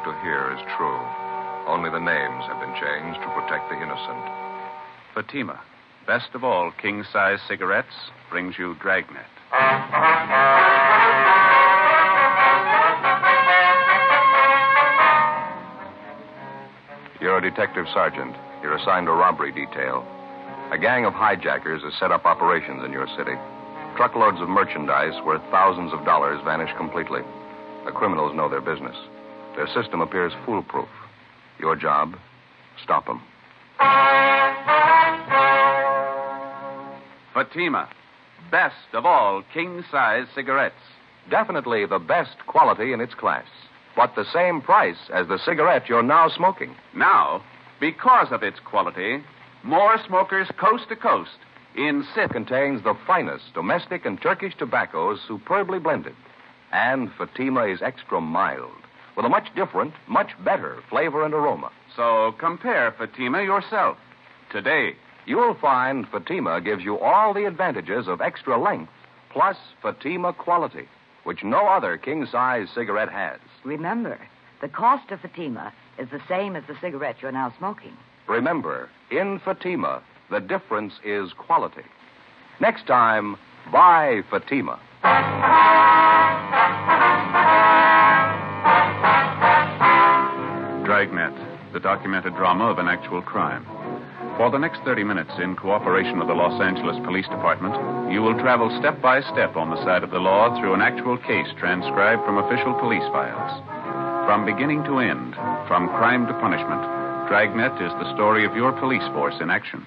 about to hear is true. Only the names have been changed to protect the innocent. Fatima, best of all king-size cigarettes, brings you Dragnet. You're a detective sergeant. You're assigned a robbery detail. A gang of hijackers has set up operations in your city. Truckloads of merchandise worth thousands of dollars vanish completely. The criminals know their business. Their system appears foolproof. Your job, stop them. Fatima, best of all king-size cigarettes. Definitely the best quality in its class, but the same price as the cigarette you're now smoking. Now, because of its quality, more smokers coast to coast insist. Contains the finest domestic and Turkish tobaccos superbly blended. And Fatima is extra mild, with a much different, much better flavor and aroma. So compare Fatima yourself today. You'll find Fatima gives you all the advantages of extra length, plus Fatima quality, which no other king-size cigarette has. Remember, the cost of Fatima is the same as the cigarette you're now smoking. Remember, in Fatima, the difference is quality. Next time, buy Fatima. Dragnet, the documented drama of an actual crime. For the next 30 minutes, in cooperation with the Los Angeles Police Department, you will travel step by step on the side of the law through an actual case transcribed from official police files. From beginning to end, from crime to punishment, Dragnet is the story of your police force in action.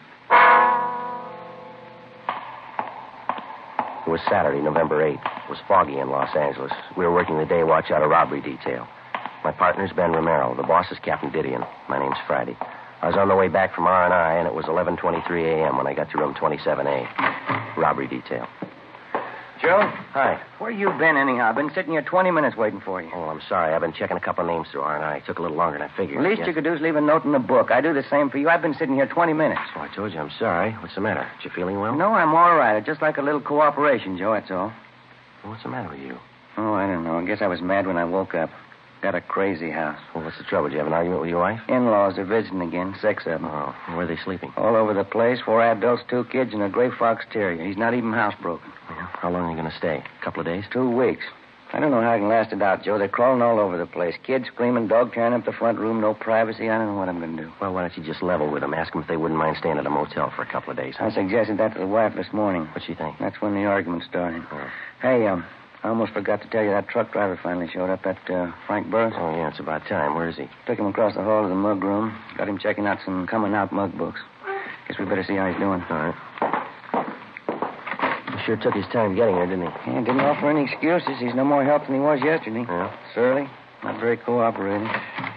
It was Saturday, November 8th. It was foggy in Los Angeles. We were working the day watch out of robbery detail. My partner's Ben Romero. The boss is Captain Didion. My name's Friday. I was on the way back from R&I, and it was 11:23 a.m. when I got to room 27A. Robbery detail. Joe? Hi. Where you been, anyhow? I've been sitting here 20 minutes waiting for you. Oh, I'm sorry. I've been checking a couple of names through R&I. It took a little longer than I figured. The least you could do is leave a note in the book. I do the same for you. I've been sitting here 20 minutes. Oh, I told you I'm sorry. What's the matter? You feeling well? No, I'm all right. I'd just like a little cooperation, Joe, that's all. Well, what's the matter with you? Oh, I don't know. I guess I was mad when I woke up. Got a crazy house. Well, what's the trouble? Did you have an argument with your wife? In-laws are visiting again. 6 of them. Oh, where are they sleeping? All over the place. 4 adults, 2 kids, and a gray fox terrier. He's not even housebroken. Yeah. How long are you going to stay? A couple of days? 2 weeks. I don't know how I can last it out, Joe. They're crawling all over the place. Kids screaming, dog tearing up the front room, no privacy. I don't know what I'm going to do. Well, why don't you just level with them? Ask them if they wouldn't mind staying at a motel for a couple of days. I suggested that to the wife this morning. What'd she think? That's when the argument started. Oh. Hey, I almost forgot to tell you that truck driver finally showed up, that Frank Burris. Oh, yeah, it's about time. Where is he? Took him across the hall to the mug room. Got him checking out some coming-out mug books. Guess we better see how he's doing. All right. He sure took his time getting here, didn't he? Yeah, didn't offer any excuses. He's no more help than he was yesterday. Yeah? Surly. Not very cooperating.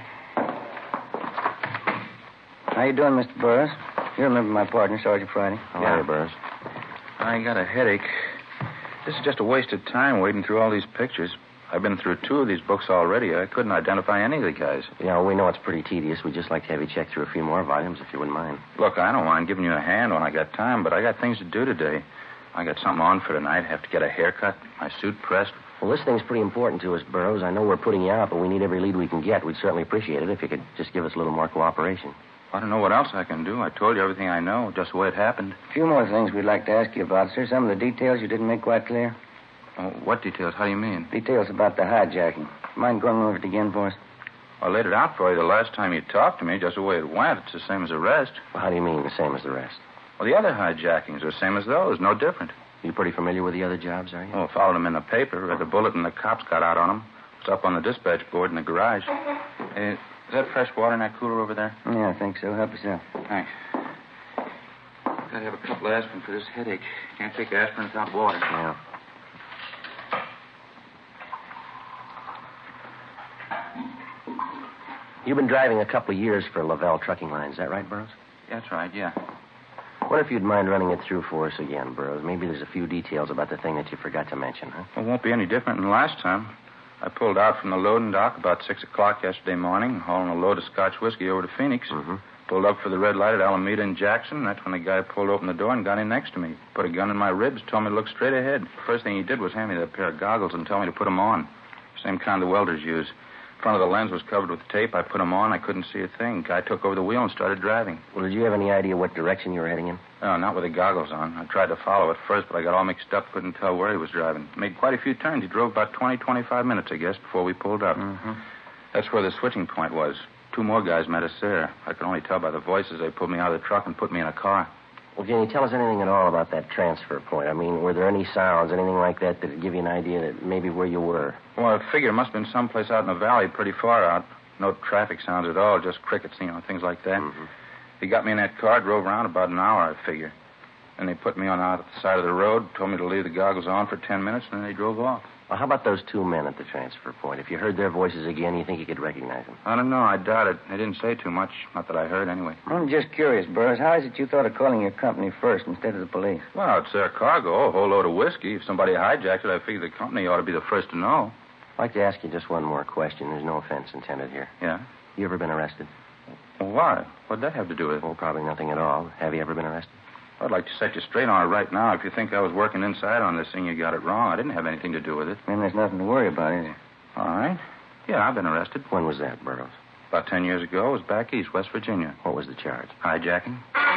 How you doing, Mr. Burris? You remember my partner, Sergeant Friday. How are you, Burris? I got a headache. This is just a waste of time wading through all these pictures. I've been through 2 of these books already. I couldn't identify any of the guys. Yeah, we know it's pretty tedious. We'd just like to have you check through a few more volumes, if you wouldn't mind. Look, I don't mind giving you a hand when I got time, but I got things to do today. I got something on for tonight. Have to get a haircut, my suit pressed. Well, this thing's pretty important to us, Burroughs. I know we're putting you out, but we need every lead we can get. We'd certainly appreciate it if you could just give us a little more cooperation. I don't know what else I can do. I told you everything I know, just the way it happened. A few more things we'd like to ask you about, sir. Some of the details you didn't make quite clear. Oh, what details? How do you mean? Details about the hijacking. Mind going over it again for us? I laid it out for you the last time you talked to me, just the way it went. It's the same as the rest. Well, how do you mean the same as the rest? Well, the other hijackings are the same as those, no different. You pretty familiar with the other jobs, are you? Oh, followed them in the paper. Read the bulletin the cops got out on them. It's up on the dispatch board in the garage. Is that fresh water in that cooler over there? Yeah, I think so. Help yourself. Thanks. Gotta have a couple of aspirin for this headache. Can't take aspirin without water. Yeah. You've been driving a couple of years for Lavelle Trucking Line. Is that right, Burroughs? That's right, yeah. What if you'd mind running it through for us again, Burroughs? Maybe there's a few details about the thing that you forgot to mention, huh? Well, it won't be any different than last time. I pulled out from the loading dock about 6 o'clock yesterday morning, hauling a load of Scotch whiskey over to Phoenix. Mm-hmm. Pulled up for the red light at Alameda and Jackson. That's when the guy pulled open the door and got in next to me. Put a gun in my ribs, told me to look straight ahead. First thing he did was hand me that pair of goggles and tell me to put them on. Same kind the welders use. Front of the lens was covered with tape. I put them on. I couldn't see a thing. Guy took over the wheel and started driving. Well, did you have any idea what direction you were heading in? No, not with the goggles on. I tried to follow at first, but I got all mixed up. Couldn't tell where he was driving. Made quite a few turns. He drove about 25 minutes, I guess, before we pulled up. Mm-hmm. That's where the switching point was. 2 more guys met us there. I could only tell by the voices. They pulled me out of the truck and put me in a car. Well, can you tell us anything at all about that transfer point? I mean, were there any sounds, anything like that would give you an idea that maybe where you were? Well, I figure it must have been someplace out in the valley, pretty far out. No traffic sounds at all, just crickets, things like that. Mm-hmm. He got me in that car, drove around about an hour, I figure. Then they put me on out at the side of the road, told me to leave the goggles on for 10 minutes, and then they drove off. Well, how about those 2 men at the transfer point? If you heard their voices again, you think you could recognize them? I don't know. I doubt it. They didn't say too much. Not that I heard, anyway. I'm just curious, Burroughs. How is it you thought of calling your company first instead of the police? Well, it's their cargo, a whole load of whiskey. If somebody hijacked it, I figure the company ought to be the first to know. I'd like to ask you just one more question. There's no offense intended here. Yeah? You ever been arrested? Well, why? What'd that have to do with it? Oh, probably nothing at all. Have you ever been arrested? I'd like to set you straight on it right now. If you think I was working inside on this thing, you got it wrong. I didn't have anything to do with it. Then there's nothing to worry about, is there? All right. Yeah, I've been arrested. When was that, Burroughs? About 10 years ago. I was back east, West Virginia. What was the charge? Hijacking.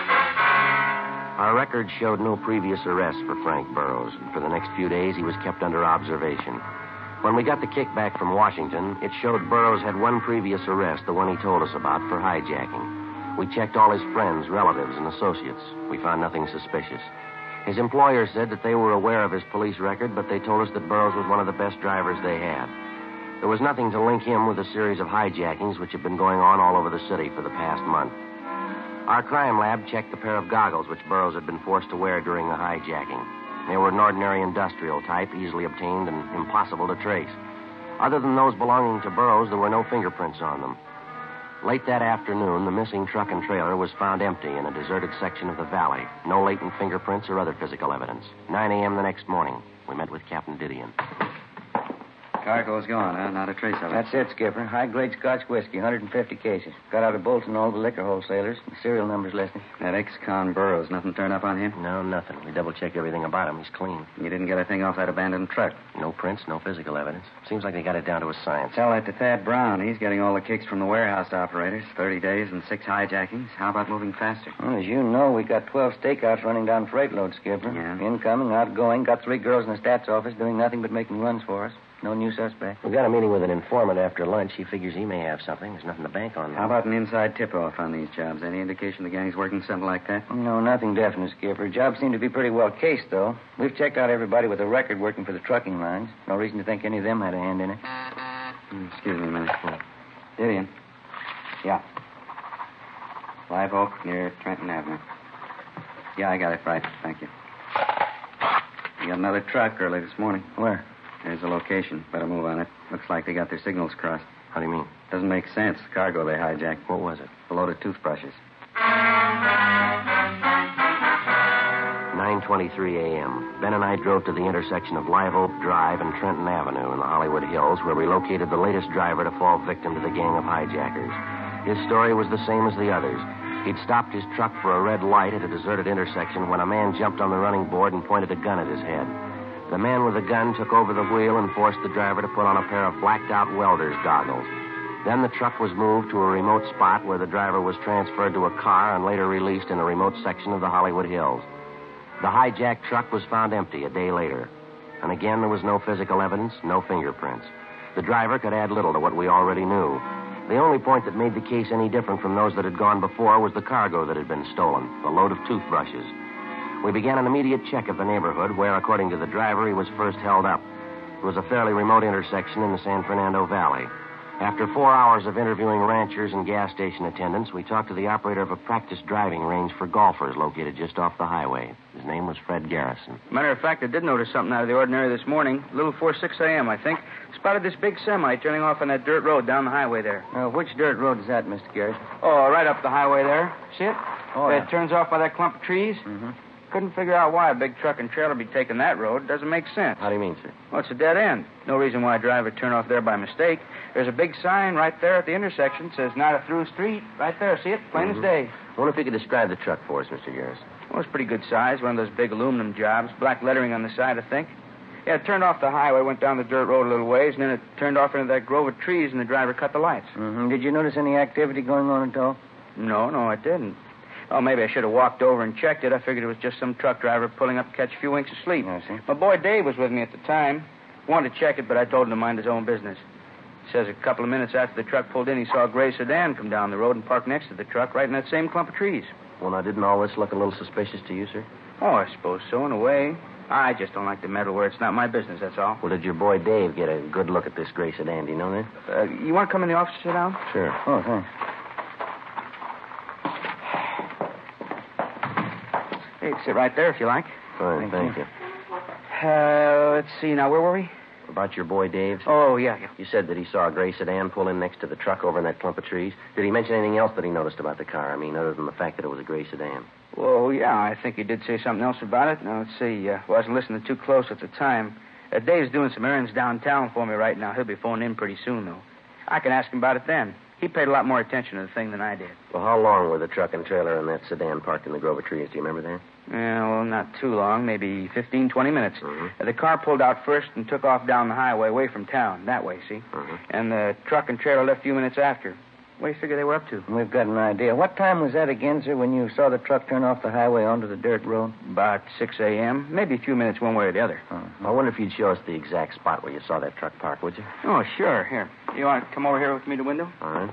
Our records showed no previous arrests for Frank Burroughs. For the next few days, he was kept under observation. When we got the kickback from Washington, it showed Burroughs had one previous arrest, the one he told us about, for hijacking. We checked all his friends, relatives, and associates. We found nothing suspicious. His employer said that they were aware of his police record, but they told us that Burroughs was one of the best drivers they had. There was nothing to link him with a series of hijackings which had been going on all over the city for the past month. Our crime lab checked the pair of goggles which Burroughs had been forced to wear during the hijacking. They were an ordinary industrial type, easily obtained and impossible to trace. Other than those belonging to Burroughs, there were no fingerprints on them. Late that afternoon, the missing truck and trailer was found empty in a deserted section of the valley. No latent fingerprints or other physical evidence. 9 a.m. the next morning, we met with Captain Didion. Cargo's gone, huh? Not a trace of it. That's it, Skipper. High-grade Scotch whiskey, 150 cases. Got out of Bolton, all the liquor wholesalers. The serial number's listed. That ex-con Burroughs, nothing turned up on him? No, nothing. We double-checked everything about him. He's clean. You didn't get a thing off that abandoned truck? No prints, no physical evidence. Seems like they got it down to a science. Tell that to Thad Brown. He's getting all the kicks from the warehouse operators. 30 days and 6 hijackings. How about moving faster? Well, as you know, we got 12 stakeouts running down freight loads, Skipper. Yeah. Incoming, outgoing. Got 3 girls in the stats office doing nothing but making runs for us. No new suspect. We got a meeting with an informant after lunch. He figures he may have something. There's nothing to bank on. How about an inside tip-off on these jobs? Any indication the gang's working something like that? No, nothing definite, Skipper. Jobs seem to be pretty well cased, though. We've checked out everybody with a record working for the trucking lines. No reason to think any of them had a hand in it. Excuse me a minute. Didion. Yeah. Live Oak near Trenton Avenue. Yeah, I got it right. Thank you. We got another truck early this morning. Where? There's the location. Better move on it. Looks like they got their signals crossed. How do you mean? Doesn't make sense. The cargo they hijacked. What was it? A load of toothbrushes. 9:23 a.m. Ben and I drove to the intersection of Live Oak Drive and Trenton Avenue in the Hollywood Hills, where we located the latest driver to fall victim to the gang of hijackers. His story was the same as the others. He'd stopped his truck for a red light at a deserted intersection when a man jumped on the running board and pointed a gun at his head. The man with the gun took over the wheel and forced the driver to put on a pair of blacked-out welder's goggles. Then the truck was moved to a remote spot where the driver was transferred to a car and later released in a remote section of the Hollywood Hills. The hijacked truck was found empty a day later. And again, there was no physical evidence, no fingerprints. The driver could add little to what we already knew. The only point that made the case any different from those that had gone before was the cargo that had been stolen, the load of toothbrushes. We began an immediate check of the neighborhood where, according to the driver, he was first held up. It was a fairly remote intersection in the San Fernando Valley. After 4 hours of interviewing ranchers and gas station attendants, we talked to the operator of a practice driving range for golfers located just off the highway. His name was Fred Garrison. Matter of fact, I did notice something out of the ordinary this morning. A little before 6 a.m., I think. Spotted this big semi turning off on that dirt road down the highway there. Which dirt road is that, Mr. Garrison? Oh, right up the highway there. See it? Oh, yeah. It turns off by that clump of trees. Mm-hmm. Couldn't figure out why a big truck and trailer be taking that road. Doesn't make sense. How do you mean, sir? Well, it's a dead end. No reason why a driver would turn off there by mistake. There's a big sign right there at the intersection. Says not a through street. Right there. See it? Plain as day. I wonder if you could describe the truck for us, Mr. Garrison. Well, it's pretty good size. One of those big aluminum jobs. Black lettering on the side, I think. Yeah, it turned off the highway, went down the dirt road a little ways, and then it turned off into that grove of trees, and the driver cut the lights. Mm-hmm. Did you notice any activity going on at all? No, I didn't. Oh, maybe I should have walked over and checked it. I figured it was just some truck driver pulling up to catch a few winks of sleep. I see. My boy Dave was with me at the time. Wanted to check it, but I told him to mind his own business. He says a couple of minutes after the truck pulled in, he saw a gray sedan come down the road and park next to the truck right in that same clump of trees. Well, now, didn't all this look a little suspicious to you, sir? Oh, I suppose so, in a way. I just don't like to meddle where it's not my business, that's all. Well, did your boy Dave get a good look at this gray sedan? Do you know that? You want to come in the office and sit down? Sure. Oh, thanks. Hey, sit right there if you like. Fine, thank you. Let's see now. Where were we? About your boy Dave? Oh, yeah. You said that he saw a gray sedan pull in next to the truck over in that clump of trees. Did he mention anything else that he noticed about the car? I mean, other than the fact that it was a gray sedan. Well, yeah, I think he did say something else about it. Now, let's see. Wasn't listening too close at the time. Dave's doing some errands downtown for me right now. He'll be phoning in pretty soon, though. I can ask him about it then. He paid a lot more attention to the thing than I did. Well, how long were the truck and trailer and that sedan parked in the grove of trees? Do you remember that? Yeah, well, not too long. Maybe 15, 20 minutes. Mm-hmm. The car pulled out first and took off down the highway away from town. That way, see? Mm-hmm. And the truck and trailer left a few minutes after. What do you figure they were up to? We've got an idea. What time was that again, sir, when you saw the truck turn off the highway onto the dirt road? About 6 a.m. Maybe a few minutes one way or the other. I wonder if you'd show us the exact spot where you saw that truck park, would you? Oh, sure. Here. You want to come over here with me to the window? All right.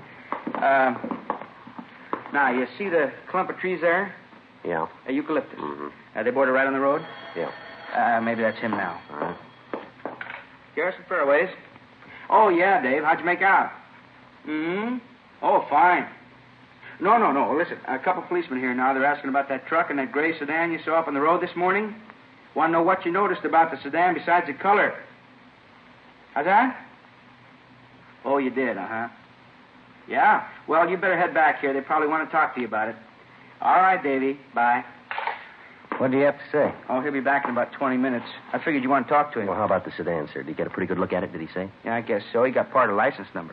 Now, you see the clump of trees there? Yeah. Eucalyptus. Mm-hmm. They border right on the road? Yeah. Maybe that's him now. All right. Garrison Fairways. Oh, yeah, Dave. How'd you make out? Mm-hmm. Oh, fine. No. Listen, a couple policemen here now. They're asking about that truck and that gray sedan you saw up on the road this morning. Want to know what you noticed about the sedan besides the color. How's that? Oh, you did, uh-huh. Yeah? Well, you better head back here. They probably want to talk to you about it. All right, Davy. Bye. What do you have to say? Oh, he'll be back in about 20 minutes. I figured you want to talk to him. Well, how about the sedan, sir? Did you get a pretty good look at it, did he say? Yeah, I guess so. He got part of the license number.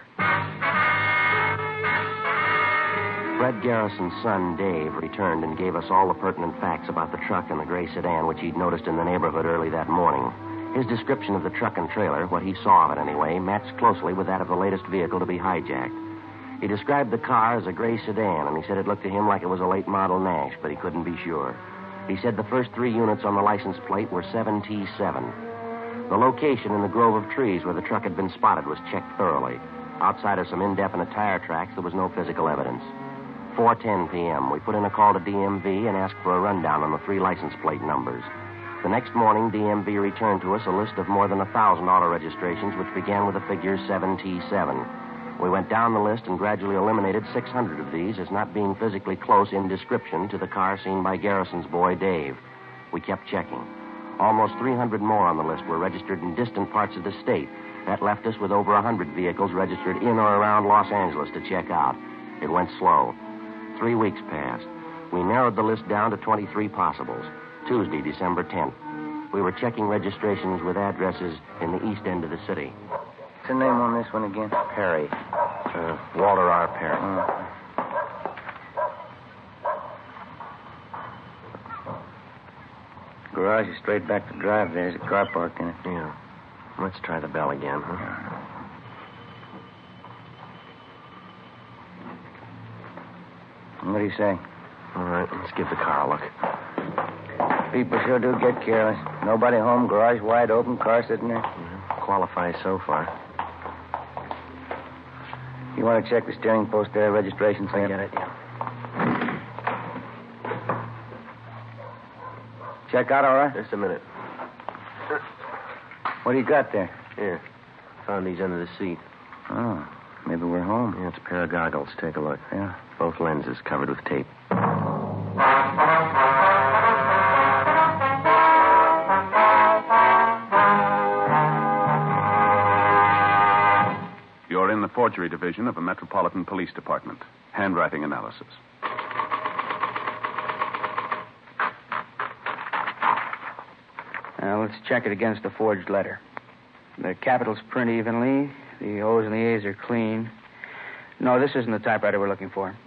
Fred Garrison's son, Dave, returned and gave us all the pertinent facts about the truck and the gray sedan which he'd noticed in the neighborhood early that morning. His description of the truck and trailer, what he saw of it anyway, matched closely with that of the latest vehicle to be hijacked. He described the car as a gray sedan, and he said it looked to him like it was a late model Nash, but he couldn't be sure. He said the first 3 units on the license plate were 7T7. The location in the grove of trees where the truck had been spotted was checked thoroughly. Outside of some indefinite tire tracks, there was no physical evidence. 4:10 p.m., we put in a call to DMV and asked for a rundown on the 3 license plate numbers. The next morning, DMV returned to us a list of more than 1,000 auto registrations, which began with the figure 7T7. We went down the list and gradually eliminated 600 of these as not being physically close in description to the car seen by Garrison's boy, Dave. We kept checking. Almost 300 more on the list were registered in distant parts of the state. That left us with over 100 vehicles registered in or around Los Angeles to check out. It went slow. 3 weeks passed. We narrowed the list down to 23 possibles. Tuesday, December 10th. We were checking registrations with addresses in the east end of the city. What's the name on this one again? Perry. Walter R. Perry. Garage is straight back to drive. There's a car parked in it. Yeah. Let's try the bell again, huh? What do you say? All right, let's give the car a look. People sure do get careless. Nobody home, garage wide open, car sitting there. Yeah, qualifies so far. You want to check the steering post there, registration slip? I get it, yeah. Check out all right? Just a minute. What do you got there? Here. Found these under the seat. Oh, maybe we're home. Yeah, it's a pair of goggles. Take a look. Yeah. Both lenses covered with tape. You're in the forgery division of the Metropolitan Police Department. Handwriting analysis. Now, let's check it against the forged letter. The capitals print evenly. The O's and the A's are clean. No, this isn't the typewriter we're looking for.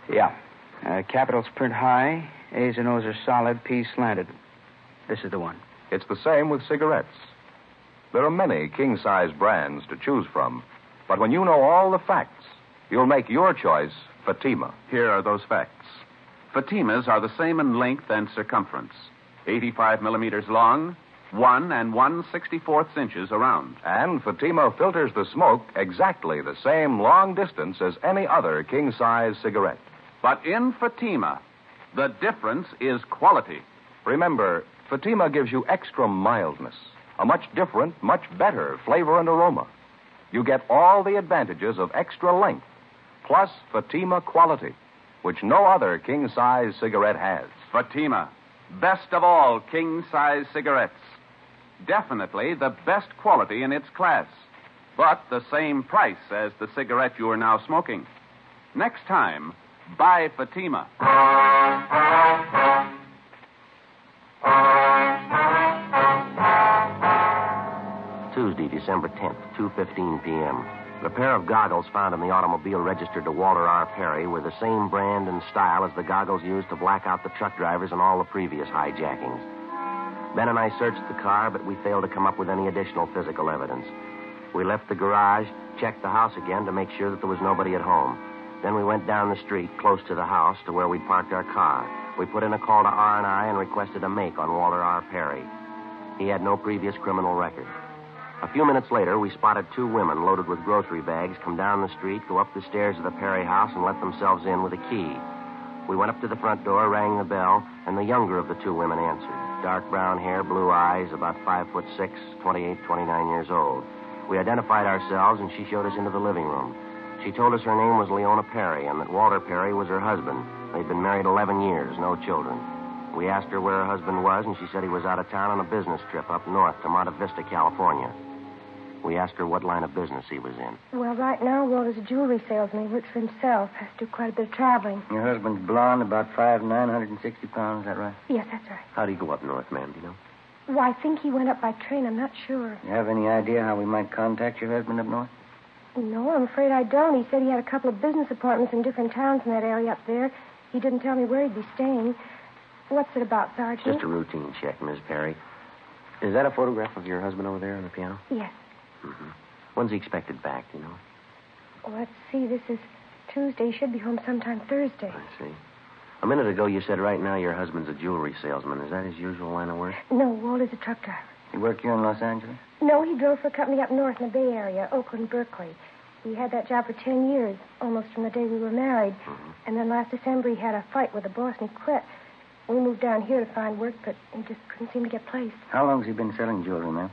Yeah. Capitals print high, A's and O's are solid, P's slanted. This is the one. It's the same with cigarettes. There are many king-size brands to choose from, but when you know all the facts, you'll make your choice Fatima. Here are those facts. Fatimas are the same in length and circumference. 85 millimeters long, 1 1/64 inches around. And Fatima filters the smoke exactly the same long distance as any other king-size cigarette. But in Fatima, the difference is quality. Remember, Fatima gives you extra mildness, a much different, much better flavor and aroma. You get all the advantages of extra length, plus Fatima quality, which no other king-size cigarette has. Fatima, best of all king-size cigarettes. Definitely the best quality in its class, but the same price as the cigarette you are now smoking. Next time, buy Fatima. Tuesday, December 10th, 2:15 p.m. The pair of goggles found in the automobile registered to Walter R. Perry were the same brand and style as the goggles used to black out the truck drivers in all the previous hijackings. Ben and I searched the car, but we failed to come up with any additional physical evidence. We left the garage, checked the house again to make sure that there was nobody at home. Then we went down the street close to the house to where we'd parked our car. We put in a call to R&I and requested a make on Walter R. Perry. He had no previous criminal record. A few minutes later, we spotted two women loaded with grocery bags come down the street, go up the stairs of the Perry house, and let themselves in with a key. We went up to the front door, rang the bell, and the younger of the two women answered. Dark brown hair, blue eyes, about 5'6", 28, 29 years old. We identified ourselves, and she showed us into the living room. She told us her name was Leona Perry and that Walter Perry was her husband. They'd been married 11 years, no children. We asked her where her husband was, and she said he was out of town on a business trip up north to Monte Vista, California. We asked her what line of business he was in. Well, right now, Walter's a jewelry salesman. He works for himself. Has to do quite a bit of traveling. Your husband's blonde, about 5'9", 160 pounds, is that right? Yes, that's right. How'd he go up north, ma'am, do you know? Well, I think he went up by train. I'm not sure. You have any idea how we might contact your husband up north? No, I'm afraid I don't. He said he had a couple of business appointments in different towns in that area up there. He didn't tell me where he'd be staying. What's it about, Sergeant? Just a routine check, Miss Perry. Is that a photograph of your husband over there on the piano? Yes. Mm-hmm. When's he expected back, do you know? Well, let's see. This is Tuesday. He should be home sometime Thursday. I see. A minute ago, you said right now your husband's a jewelry salesman. Is that his usual line of work? No, Walter's a truck driver. He work here in Los Angeles? No, he drove for a company up north in the Bay Area, Oakland, Berkeley. He had that job for 10 years, almost from the day we were married. Mm-hmm. And then last December, he had a fight with the boss and he quit. We moved down here to find work, but he just couldn't seem to get placed. How long's he been selling jewelry, ma'am?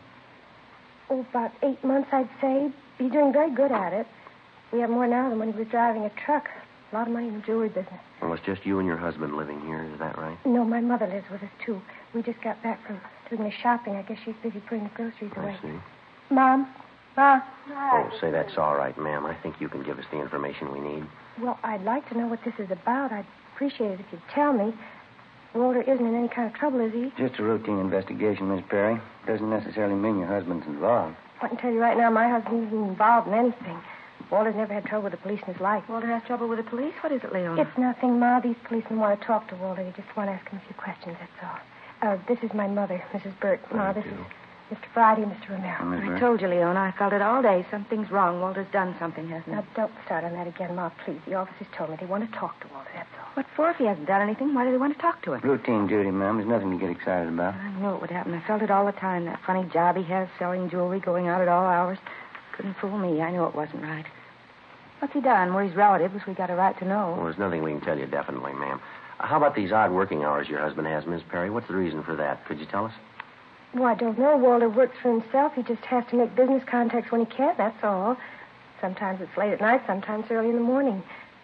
Oh, about 8 months, I'd say. He's doing very good at it. We have more now than when he was driving a truck. A lot of money in the jewelry business. Well, it's just you and your husband living here, is that right? No, my mother lives with us, too. We just got back from doing the shopping. I guess she's busy putting the groceries away. I see. Mom? Ma? Oh, say that's all right, ma'am. I think you can give us the information we need. Well, I'd like to know what this is about. I'd appreciate it if you'd tell me. Walter isn't in any kind of trouble, is he? Just a routine investigation, Miss Perry. Doesn't necessarily mean your husband's involved. I can tell you right now, my husband isn't involved in anything. Walter's never had trouble with the police in his life. Walter has trouble with the police? What is it, Leona? It's nothing, Ma. These policemen want to talk to Walter. They just want to ask him a few questions, that's all. This is my mother, Mrs. Burt. Ma, this is Mr. Friday and Mr. Romero. I told you, Leona. I felt it all day. Something's wrong. Walter's done something, hasn't he? Now, don't start on that again, Ma, please. The officers told me they want to talk to Walter, that's all. What for? If he hasn't done anything, why do they want to talk to him? Routine duty, ma'am. There's nothing to get excited about. I knew it would happen. I felt it all the time. That funny job he has, selling jewelry, going out at all hours. Couldn't fool me. I knew it wasn't right. What's he done? We're his relatives. We got a right to know. Well, there's nothing we can tell you definitely, ma'am. How about these odd working hours your husband has, Miss Perry? What's the reason for that? Could you tell us? Well, I don't know. Walter works for himself. He just has to make business contacts when he can, that's all. Sometimes it's late at night, sometimes early in the morning.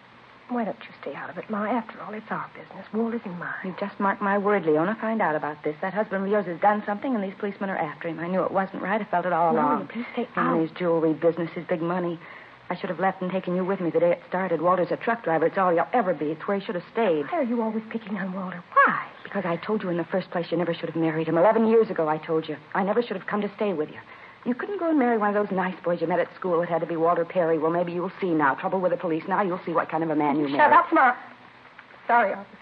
Why don't you stay out of it, Ma? After all, it's our business. Walter's and mine. You just mark my word, Leona. Find out about this. That husband of yours has done something, and these policemen are after him. I knew it wasn't right. I felt it all along. Please stay Him out. and his jewelry business, his big money. I should have left and taken you with me the day it started. Walter's a truck driver. It's all he'll ever be. It's where he should have stayed. Why are you always picking on Walter? Why? Because I told you in the first place you never should have married him. 11 years ago, I told you. I never should have come to stay with you. You couldn't go and marry one of those nice boys you met at school. It had to be Walter Perry. Well, maybe you'll see now. Trouble with the police. Now you'll see what kind of a man you married. Shut up, Ma. sorry, officer.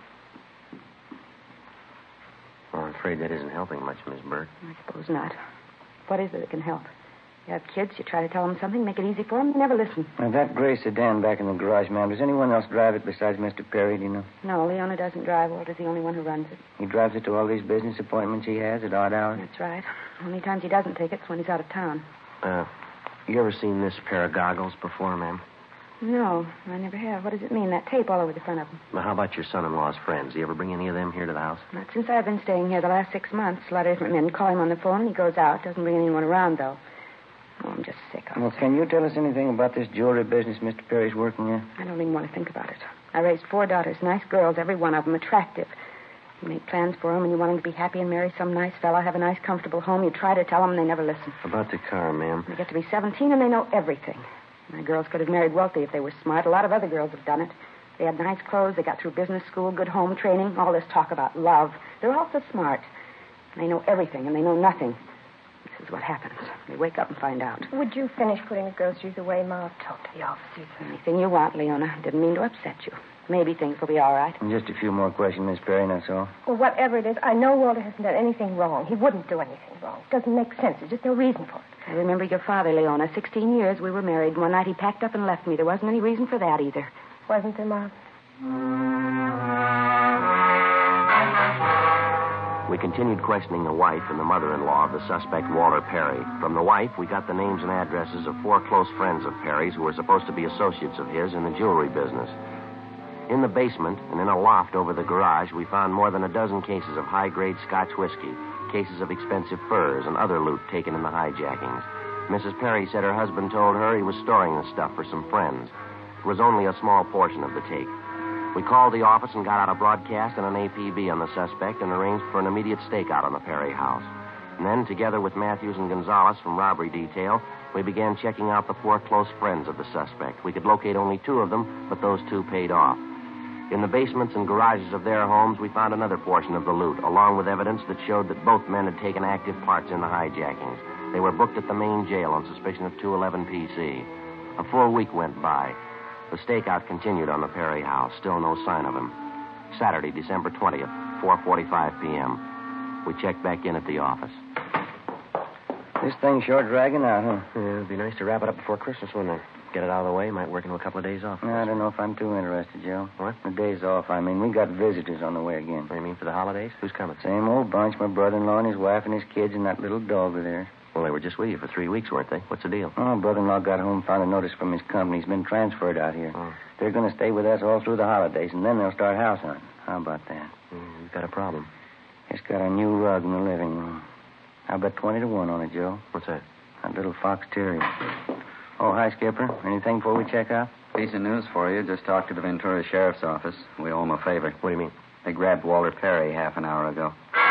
Well, I'm afraid that isn't helping much, Miss Burke. I suppose not. What is it that can help? You have kids, you try to tell them something, make it easy for them, they never listen. Now, that gray sedan back in the garage, ma'am, does anyone else drive it besides Mr. Perry, do you know? No, Leona doesn't drive. Walter's the only one who runs it. He drives it to all these business appointments he has at odd hours? That's right. Only times he doesn't take it's when he's out of town. You ever seen this pair of goggles before, ma'am? No, I never have. What does it mean, that tape all over the front of them? Well, how about your son-in-law's friends? Do you ever bring any of them here to the house? Not since I've been staying here the last 6 months. A lot of different men call him on the phone, and he goes out. Doesn't bring anyone around, though. Oh, I'm just sick of it. Well, can you tell us anything about this jewelry business Mr. Perry's working in? I don't even want to think about it. I raised 4 daughters, nice girls, every one of them attractive. You make plans for them, and you want them to be happy and marry some nice fella, have a nice, comfortable home. You try to tell them, and they never listen. About the car, ma'am. They get to be 17, and they know everything. My girls could have married wealthy if they were smart. A lot of other girls have done it. They had nice clothes, they got through business school, good home training, all this talk about love. They're all so smart. They know everything, and they know nothing. This is what happens. They wake up and find out. Would you finish putting the groceries away, Ma? I'll talk to the officers. Anything you want, Leona. Didn't mean to upset you. Maybe things will be all right. And just a few more questions, Miss Perry, that's all. Well, whatever it is, I know Walter hasn't done anything wrong. He wouldn't do anything wrong. It doesn't make sense. There's just no reason for it. I remember your father, Leona. 16 years we were married. And one night he packed up and left me. There wasn't any reason for that either. Wasn't there, Ma? We continued questioning the wife and the mother-in-law of the suspect, Walter Perry. From the wife, we got the names and addresses of 4 close friends of Perry's who were supposed to be associates of his in the jewelry business. In the basement and in a loft over the garage, we found more than a dozen cases of high-grade Scotch whiskey, cases of expensive furs, and other loot taken in the hijackings. Mrs. Perry said her husband told her he was storing the stuff for some friends. It was only a small portion of the take. We called the office and got out a broadcast and an APB on the suspect and arranged for an immediate stakeout on the Perry house. And then, together with Matthews and Gonzalez from robbery detail, we began checking out the 4 close friends of the suspect. We could locate only 2 of them, but those 2 paid off. In the basements and garages of their homes, we found another portion of the loot, along with evidence that showed that both men had taken active parts in the hijackings. They were booked at the main jail on suspicion of 211 PC. A full week went by. The stakeout continued on the Perry house. Still no sign of him. Saturday, December 20th, 4:45 p.m. We checked back in at the office. This thing's sure dragging out, huh? Yeah, it'd be nice to wrap it up before Christmas, wouldn't it? Get it out of the way. Might work into a couple of days off. No, I don't know if I'm too interested, Joe. What? The days off, I mean. We got visitors on the way again. What do you mean, for the holidays? Who's coming? Same old bunch. My brother-in-law and his wife and his kids and that little dog of theirs. Well, they were just with you for 3 weeks, weren't they? What's the deal? Oh, brother-in-law got home, found a notice from his company. He's been transferred out here. Oh. They're going to stay with us all through the holidays, and then they'll start house hunting. How about that? You've got a problem. Just got a new rug in the living room. I'll bet 20 to 1 on it, Joe. What's that? That little fox terrier. Oh, hi, Skipper. Anything before we check out? Piece of news for you. Just talked to the Ventura Sheriff's Office. We owe them a favor. What do you mean? They grabbed Walter Perry half an hour ago.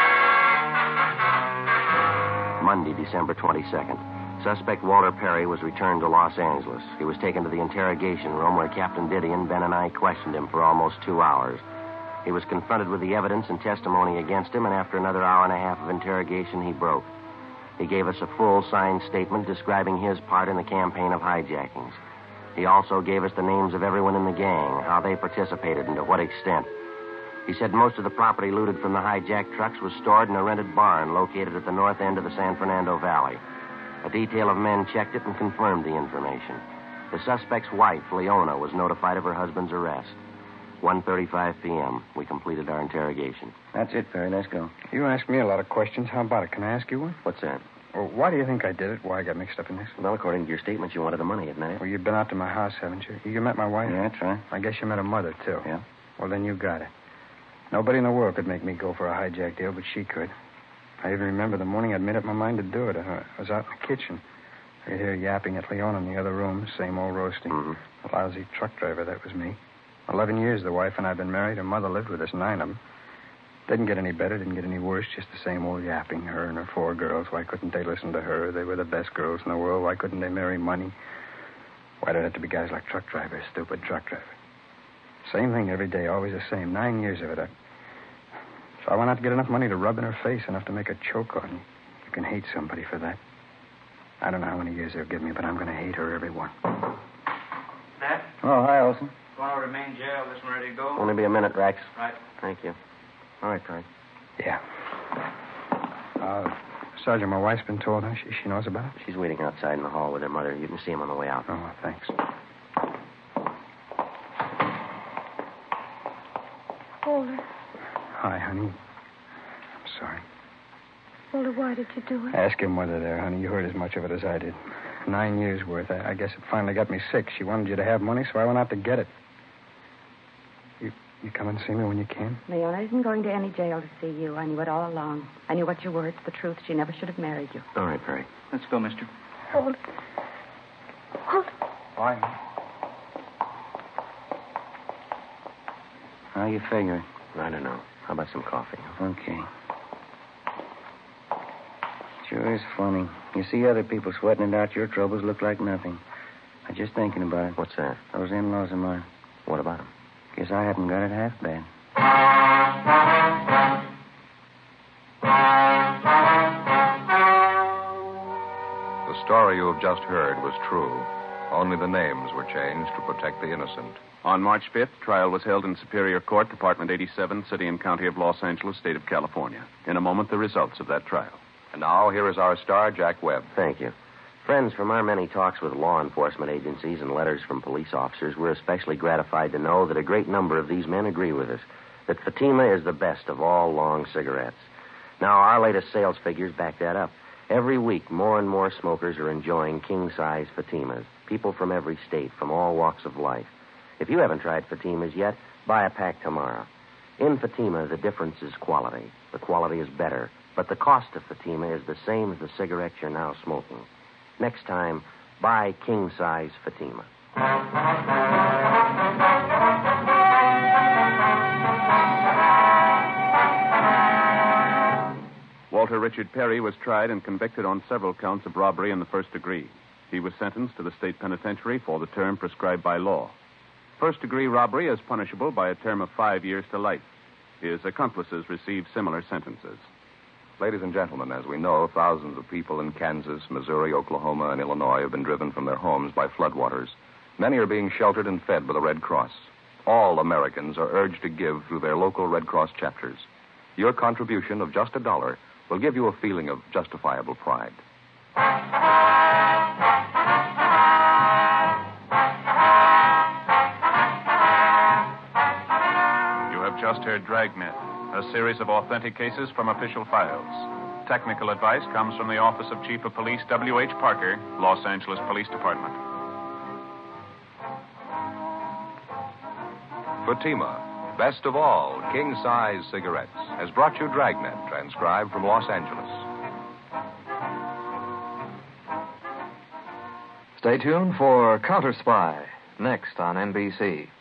Monday, December 22nd. Suspect Walter Perry was returned to Los Angeles. He was taken to the interrogation room where Captain Didion, Ben, and I questioned him for almost 2 hours. He was confronted with the evidence and testimony against him, and after another hour and a half of interrogation, he broke. He gave us a full signed statement describing his part in the campaign of hijackings. He also gave us the names of everyone in the gang, how they participated, and to what extent. He said most of the property looted from the hijacked trucks was stored in a rented barn located at the north end of the San Fernando Valley. A detail of men checked it and confirmed the information. The suspect's wife, Leona, was notified of her husband's arrest. 1:35 p.m. We completed our interrogation. That's it, Perry. Let's go. You ask me a lot of questions. How about it? Can I ask you one? What's that? Well, why do you think I did it? Why I got mixed up in this? Well, according to your statement, you wanted the money, isn't it? Well, you've been out to my house, haven't you? You met my wife? Yeah, that's right. I guess you met her mother, too. Yeah. Well, then you got it. Nobody in the world could make me go for a hijack deal, but she could. I even remember the morning I'd made up my mind to do it. I was out in the kitchen. I could hear yapping at Leona in the other room, same old roasting. Mm-hmm. A lousy truck driver, that was me. 11 years the wife and I had been married. Her mother lived with us, 9 of them. Didn't get any better, didn't get any worse, just the same old yapping, her and her 4 girls. Why couldn't they listen to her? They were the best girls in the world. Why couldn't they marry money? Why did it have to be guys like truck drivers, stupid truck drivers? Same thing every day, always the same. 9 years of it. So I went out to get enough money to rub in her face, enough to make her choke on me. You can hate somebody for that. I don't know how many years they'll give me, but I'm going to hate her every one. Dad? Oh, hi, Olson. Going over to main jail. This one ready to go? Only be a minute, Rex. Right. Thank you. All right, Perry. Yeah. Sergeant, my wife's been told, huh? She knows about it? She's waiting outside in the hall with her mother. You can see him on the way out. Oh, thanks. Walter. Hi, honey. I'm sorry. Walter, why did you do it? Ask your mother there, honey. You heard as much of it as I did. 9 years worth. I guess it finally got me sick. She wanted you to have money, so I went out to get it. You come and see me when you can? Leona isn't going to any jail to see you. I knew it all along. I knew what you were. It's the truth. She never should have married you. All right, Perry. Let's go, mister. Walter. Walter. Why? How you figuring? I don't know. How about some coffee? Okay. Sure is funny. You see other people sweating it out, your troubles look like nothing. I'm just thinking about it. What's that? Those in-laws of mine. What about him? Guess I haven't got it half bad. The story you have just heard was true. Only the names were changed to protect the innocent. On March 5th, trial was held in Superior Court, Department 87, City and County of Los Angeles, State of California. In a moment, the results of that trial. And now, here is our star, Jack Webb. Thank you. Friends, from our many talks with law enforcement agencies and letters from police officers, we're especially gratified to know that a great number of these men agree with us, that Fatima is the best of all long cigarettes. Now, our latest sales figures back that up. Every week, more and more smokers are enjoying king-size Fatimas. People from every state, from all walks of life. If you haven't tried Fatimas yet, buy a pack tomorrow. In Fatima, the difference is quality. The quality is better, but the cost of Fatima is the same as the cigarettes you're now smoking. Next time, buy king-size Fatima. Walter Richard Perry was tried and convicted on several counts of robbery in the first degree. He was sentenced to the state penitentiary for the term prescribed by law. First-degree robbery is punishable by a term of 5 years to life. His accomplices received similar sentences. Ladies and gentlemen, as we know, thousands of people in Kansas, Missouri, Oklahoma, and Illinois have been driven from their homes by floodwaters. Many are being sheltered and fed by the Red Cross. All Americans are urged to give through their local Red Cross chapters. Your contribution of just $1 will give you a feeling of justifiable pride. You have just heard Dragnet, a series of authentic cases from official files. Technical advice comes from the Office of Chief of Police W.H. Parker, Los Angeles Police Department. Fatima, best of all king-size cigarettes, has brought you Dragnet, transcribed from Los Angeles. Stay tuned for Counter Spy, next on NBC.